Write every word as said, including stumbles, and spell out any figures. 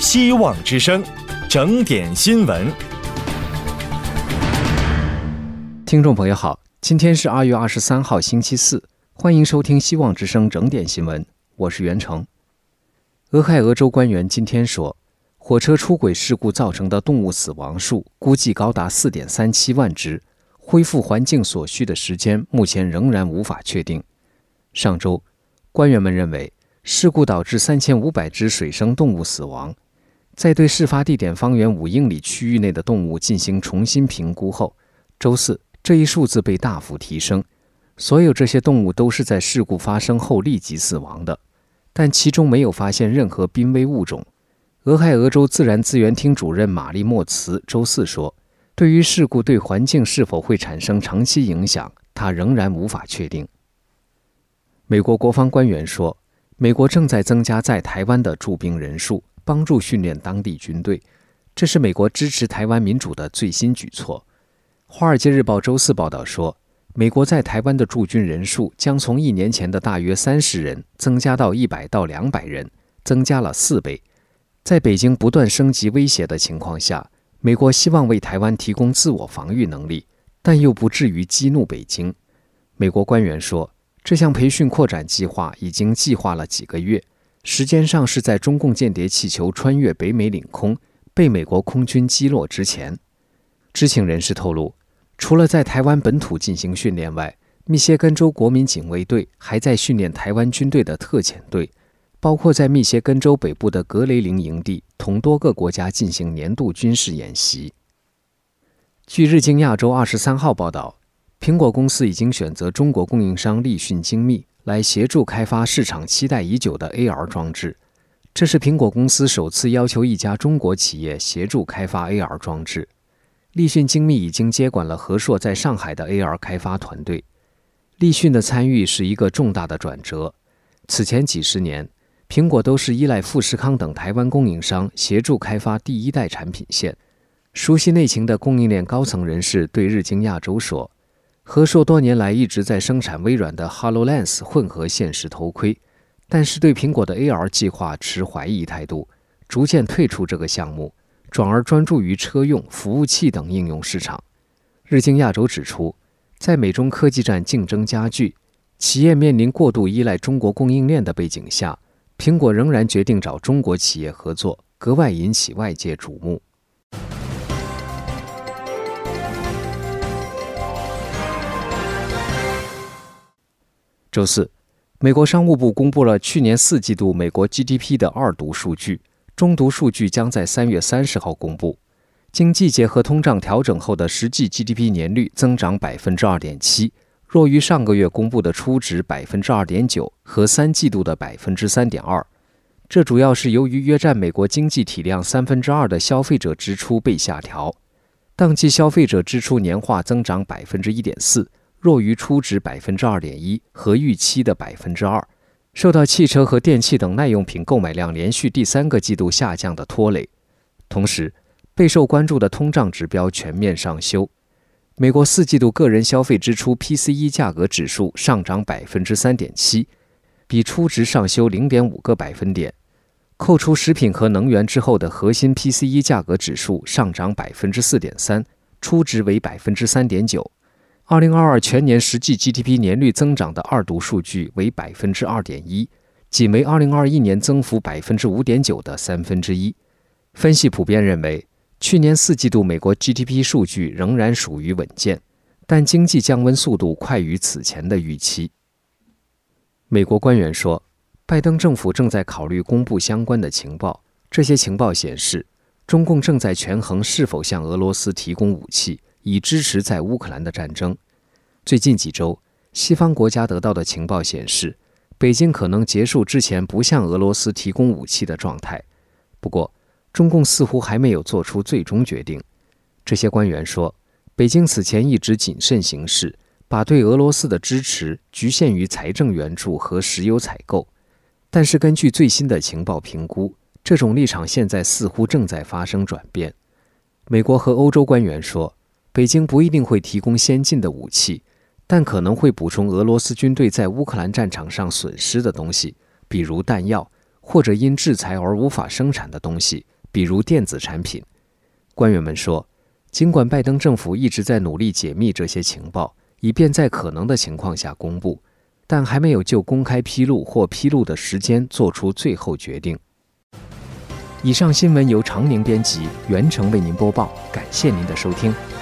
希望之声，整点新闻。 听众朋友好，今天是二月二十三号星期四，欢迎收听希望之声整点新闻，我是袁成。俄亥俄州官员今天说，火车出轨事故造成的动物死亡数估计高达 四点三七万只，恢复环境所需的时间目前仍然无法确定。上周，官员们认为事故导致三千五百只水生动物死亡，在对事发地点方圆五英里区域内的动物进行重新评估后，周四这一数字被大幅提升。所有这些动物都是在事故发生后立即死亡的，但其中没有发现任何濒危物种。俄亥俄州自然资源厅主任玛丽莫茨周四说，对于事故对环境是否会产生长期影响，他仍然无法确定。美国国防官员说，美国正在增加在台湾的驻兵人数，帮助训练当地军队，这是美国支持台湾民主的最新举措。华尔街日报周四报道说，美国在台湾的驻军人数将从一年前的大约三十人增加到一百到两百人，增加了四倍。在北京不断升级威胁的情况下，美国希望为台湾提供自我防御能力，但又不至于激怒北京。美国官员说，这项培训扩展计划已经计划了几个月，时间上是在中共间谍气球穿越北美领空，被美国空军击落之前。知情人士透露，除了在台湾本土进行训练外，密歇根州国民警卫队还在训练台湾军队的特遣队，包括在密歇根州北部的格雷林营地同多个国家进行年度军事演习。据日经亚洲二十三号报道，苹果公司已经选择中国供应商立讯精密来协助开发市场期待已久的 A R 装置。这是苹果公司首次要求一家中国企业协助开发 A R 装置。立讯精密已经接管了和硕在上海的 A R 开发团队。立讯的参与是一个重大的转折。此前几十年，苹果都是依赖富士康等台湾供应商协助开发第一代产品线。熟悉内情的供应链高层人士对日经亚洲说，和硕多年来一直在生产微软的 HoloLens 混合现实头盔，但是对苹果的 A R 计划持怀疑态度，逐渐退出这个项目，转而专注于车用、服务器等应用市场。日经亚洲指出，在美中科技战竞争加剧，企业面临过度依赖中国供应链的背景下，苹果仍然决定找中国企业合作，格外引起外界瞩目。周四，美国商务部公布了去年四季度美国 G D P 的二读数据，中读数据将在三月三十号公布。经季节和通胀调整后的实际 G D P 年率增长 百分之二点七， 弱于上个月公布的初值 百分之二点九 和三季度的 百分之三点二。这主要是由于约占美国经济体量三分之二的消费者支出被下调，当季消费者支出年化增长 百分之一点四，弱于初值 百分之二点一 和预期的 百分之二， 受到汽车和电器等耐用品购买量连续第三个季度下降的拖累。同时，备受关注的通胀指标全面上修。美国四季度个人消费支出 P C E 价格指数上涨 百分之三点七， 比初值上修 零点五个百分点。扣除食品和能源之后的核心 P C E 价格指数上涨 百分之四点三， 初值为 百分之三点九。二零二二全年实际 G D P 年率增长的二读数据为 百分之二点一， 仅为二零二一年增幅 百分之五点九 的三分之一。分析普遍认为，去年四季度美国 G D P 数据仍然属于稳健，但经济降温速度快于此前的预期。美国官员说，拜登政府正在考虑公布相关的情报，这些情报显示，中共正在权衡是否向俄罗斯提供武器，以支持在乌克兰的战争。最近几周，西方国家得到的情报显示，北京可能结束之前不向俄罗斯提供武器的状态。不过，中共似乎还没有做出最终决定。这些官员说，北京此前一直谨慎行事，把对俄罗斯的支持局限于财政援助和石油采购。但是根据最新的情报评估，这种立场现在似乎正在发生转变。美国和欧洲官员说，北京不一定会提供先进的武器，但可能会补充俄罗斯军队在乌克兰战场上损失的东西，比如弹药，或者因制裁而无法生产的东西， 比如电子产品。官员们说，尽管拜登政府一直在努力解密这些情报，以便在可能的情况下公布，但还没有就公开披露或披露的时间做出最后决定。以上新闻由常宁编辑，袁成为您播报，感谢您的收听。